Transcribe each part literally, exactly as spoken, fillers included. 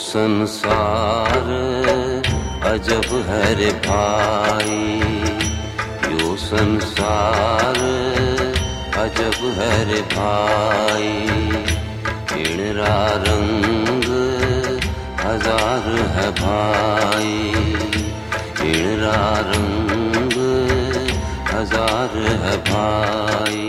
संसार अजब है रे भाई, यो संसार अजब है रे भाई। इणरा रंग हजार है भाई, इणरा रंग हजार है भाई।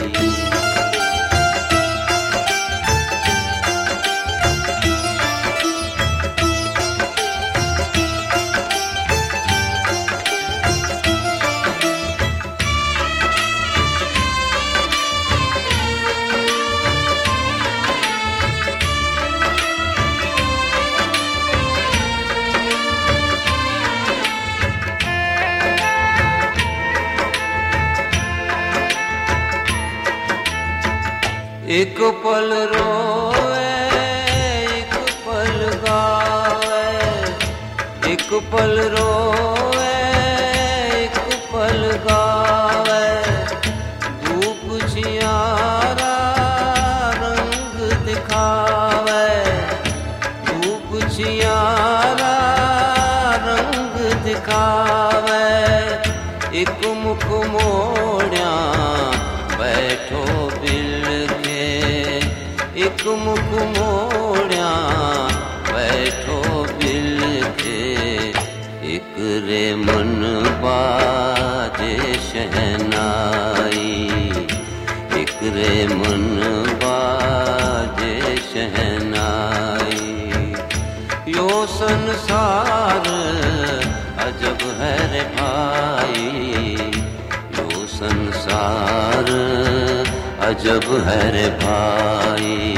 एक पल रोए एक पल गावे, एक पल रोए एक पल गावे। धूप छियारा रंग दिखावे, धूप छियारा रंग दिखावे। एक मुख मोड़िया बैठो बिल के, एक मुख मोड़िया बैठो बिल के। एक रे मन बाजे शहनाई, एक रे मन बाजे शहनाई। यो संसार अजब है रे भाई, यो संसार अजब है रे भाई।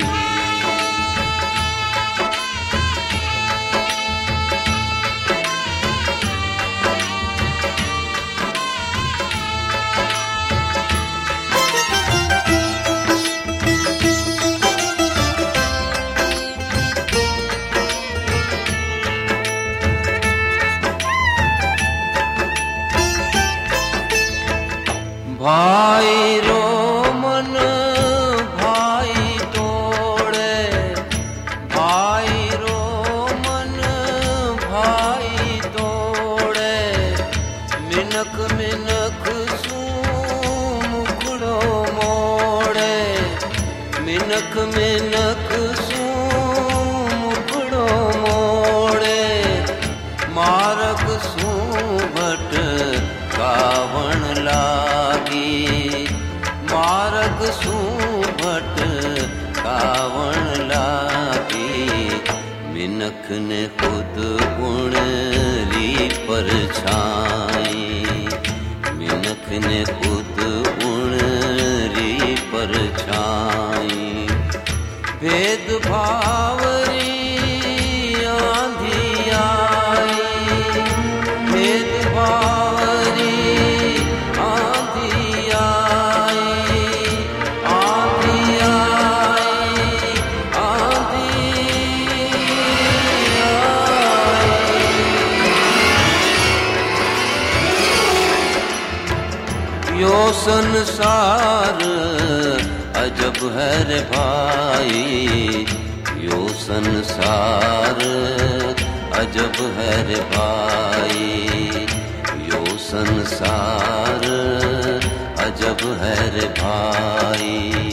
भाई रो मन भाई तोड़े, भाई रो मन भाई तोड़े। मिनक मिनक सू मुखड़ो मोड़े, मिनक मिनक सू मुखड़ो मोड़े। मारक सू भट कावण लागी, मारग सू भट कावण लागी। मिनख ने खुद गुण री परछाई, मिनख ने खुद गुण री परछाई। भेद भाव री आंधी आई, भेद भाव री आंधी आई, आंधी आई, आंधी आई। यो संसार अजब है रे भाई, यो संसार अजब है रे भाई, यो संसार अजब है रे भाई।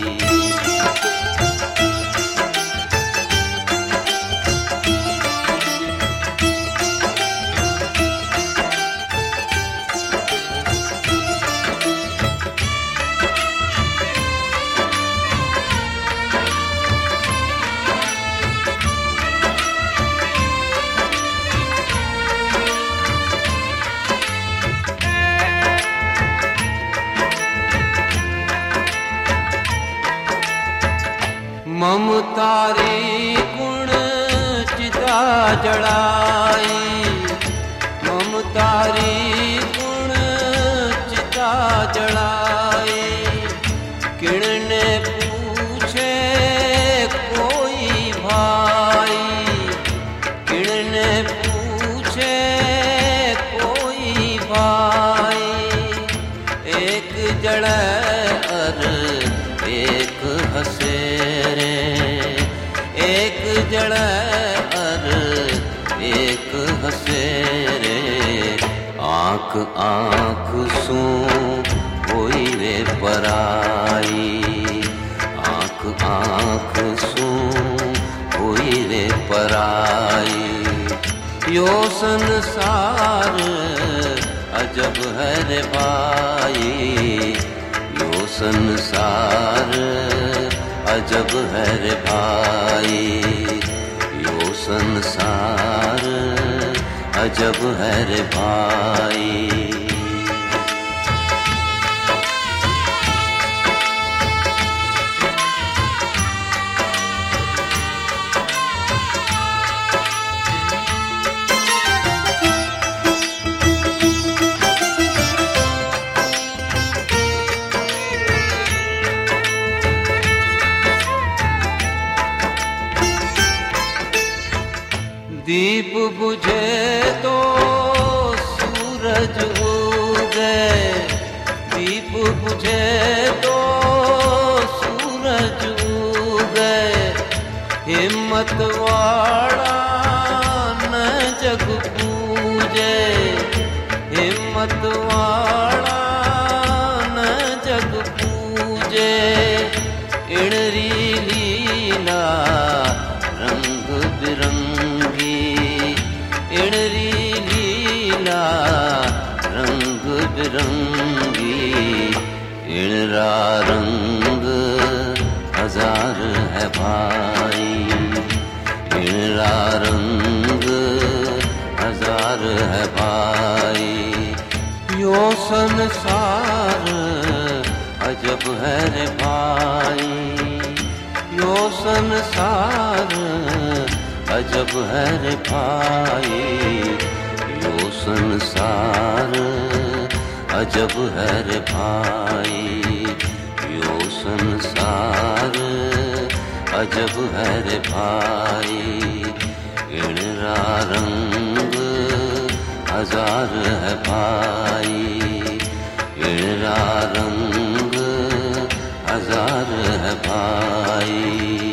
ममतारी गुण चिता जड़ाई, ममतारी गुण चिता जड़ाई। किण ने पूछे कोई भाई, किण ने पूछे कोई भाई। एक जड़े अर एक हसे रे, एक जड़े आँख आँख सू होई रे पराई, आँख आँख सू होई रे पराई। यो संसार अजब है रे भाई, यो संसार अजब है रे भाई, यो संसार अजब है रे भाई। दीप बुझे तो सूरज उगे, दीप बुझे तो सूरज उगे। हिम्मत वाला न जग पूजे, हिम्मत वाला न जग पूजे। इणरी लीला रंग बिरंगी, इणरी लीला रंग बिरंगी। इणरा रंग हजार है भाई, इणरा रंग हजार है भाई। यो संसार अजब है रे भाई, यो संसार अजब है रे भाई, यो संसार अजब है रे भाई, यो संसार अजब है रे भाई। इणरा रंग हजार है भाई, इणरा रंग हजार है भाई।